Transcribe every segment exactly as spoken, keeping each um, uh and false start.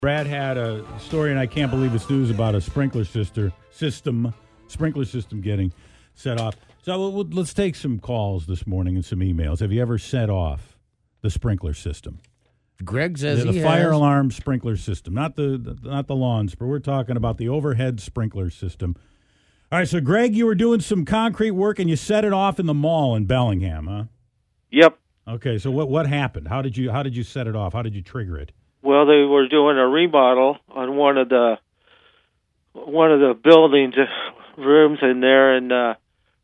Brad had a story, and I can't believe it's news, about a sprinkler sister system, sprinkler system getting set off. So we'll, we'll, let's take some calls this morning and some emails. Have you ever set off the sprinkler system? Greg says the, he the fire has. alarm sprinkler system, not the, the not the lawns, but we're talking about the overhead sprinkler system. All right, so Greg, you were doing some concrete work and you set it off in the mall in Bellingham, huh? Yep. Okay, so what what happened? How did you how did you set it off? How did you trigger it? Well, they were doing a remodel on one of the one of the buildings, uh, rooms in there, and uh,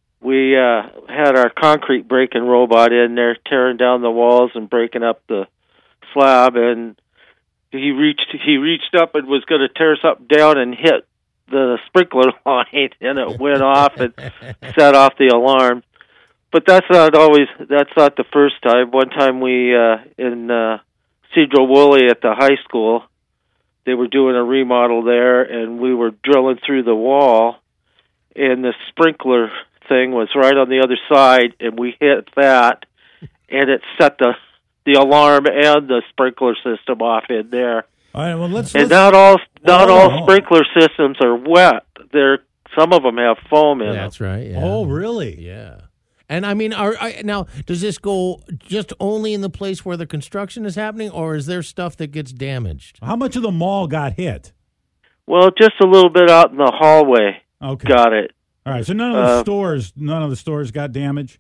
we uh, had our concrete breaking robot in there, tearing down the walls and breaking up the slab. And he reached he reached up and was going to tear something down and hit the sprinkler line, and it went off and set off the alarm. But that's not always that's not the first time. One time we uh, in uh, Cedro Woolley at the high school, they were doing a remodel there, and we were drilling through the wall, and the sprinkler thing was right on the other side, and we hit that, and it set the the alarm and the sprinkler system off in there. All right, well let's. And let's not all not oh, all sprinkler systems are wet. They're some of them have foam in them. That's right. Yeah. Oh, really? Yeah. And I mean, are, are now does this go just only in the place where the construction is happening, or is there stuff that gets damaged? How much of the mall got hit? Well, just a little bit out in the hallway. Okay. Got it. All right, so none of the Uh, stores, none of the stores got damaged.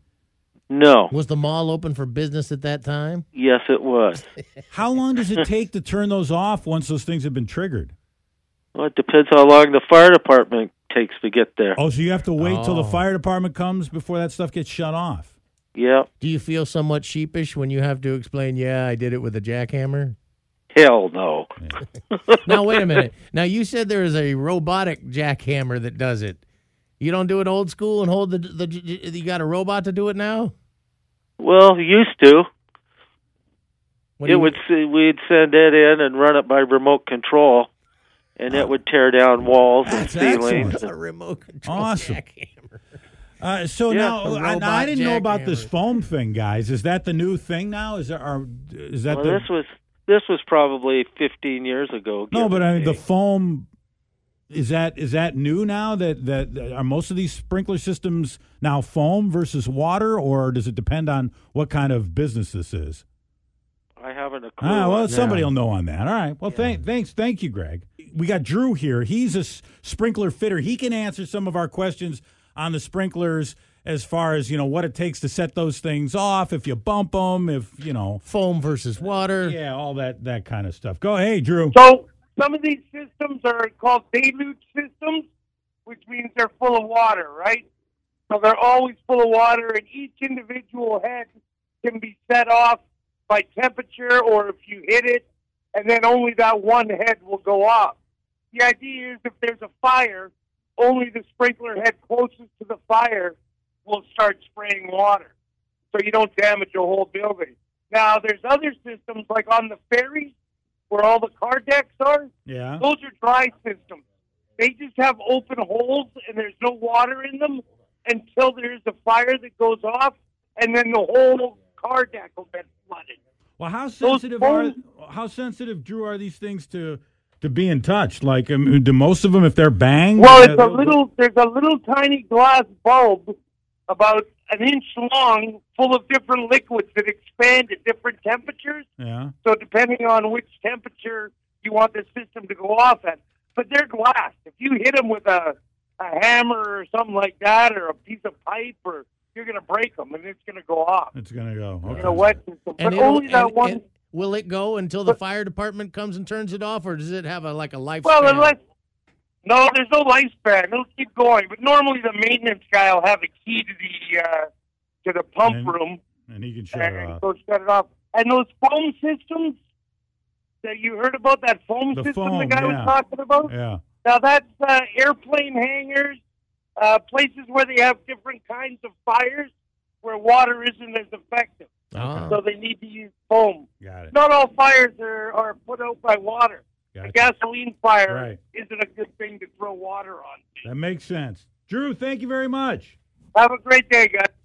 No. Was the mall open for business at that time? Yes, it was. How long does it take to turn those off once those things have been triggered? Well, it depends how long the fire department takes to get there. Oh, so you have to wait till the Oh. fire department comes before that stuff gets shut off. Yeah. Do you feel somewhat sheepish when you have to explain, yeah, I did it with a jackhammer? Hell no. Now, wait a minute. Now, you said there is a robotic jackhammer that does it. You don't do it old school and hold the, the, you got a robot to do it now? Well, used to. What do It you- would see, we'd send it in and run it by remote control, and it would tear down walls and That's ceilings. excellent. a remote control Awesome. jackhammer. Uh, so Yeah, now, a I, robot I didn't know about jackhammer. this foam thing, guys. Is that the new thing now? Is there, are, is that Well, the? this was this was probably fifteen years ago. No, give but or I mean the take. foam. Is that is that new now? That, that that are most of these sprinkler systems now foam versus water, or does it depend on what kind of business this is? I haven't a clue. Ah, well, on somebody Yeah. will know on that. All right. Well, thank, thanks, thank you, Greg. We got Drew here. He's a s- sprinkler fitter. He can answer some of our questions on the sprinklers, as far as you know what it takes to set those things off. If you bump them, if you know, Foam versus water. yeah, all that that kind of stuff. Go, hey, Drew. So some of these systems are called deluge systems, which means they're full of water, right? So they're always full of water, and each individual head can be set off by temperature or if you hit it, and then only that one head will go off. The idea is if there's a fire, only the sprinkler head closest to the fire will start spraying water, so you don't damage a whole building. Now, there's other systems, like on the ferries, where all the car decks are, Yeah. those are dry systems. They just have open holes, and there's no water in them until there's a fire that goes off, and then the whole car deck will get flooded. Well, how sensitive are foam- how sensitive, Drew, are these things to to being touched? Like, um, do most of them, if they're banged? Well, uh, it's a little. There's a little tiny glass bulb, about an inch long, full of different liquids that expand at different temperatures. Yeah. So depending on which temperature you want the system to go off at, but they're glass. If you hit them with a a hammer or something like that, or a piece of pipe, or you're going to break them, and it's going to go off. It's gonna go. You Okay. know, wet system. But And it'll- only that and- one. and will it go until the fire department comes and turns it off, or does it have a like a lifespan? Well, unless no, there's no lifespan. It'll keep going. But normally the maintenance guy will have a key to the uh, to the pump And- room And he can shut and it off. go shut it off. And those foam systems that you heard about, that foam The system foam, the guy yeah. was talking about. Yeah. Now that's uh, airplane hangars, uh, places where they have different kinds of fires where water isn't as effective. Oh. So they need to use foam. Got it. Not all fires are, are put out by water. Gotcha. A gasoline fire Right. isn't a good thing to throw water on. That makes sense. Drew, thank you very much. Have a great day, guys.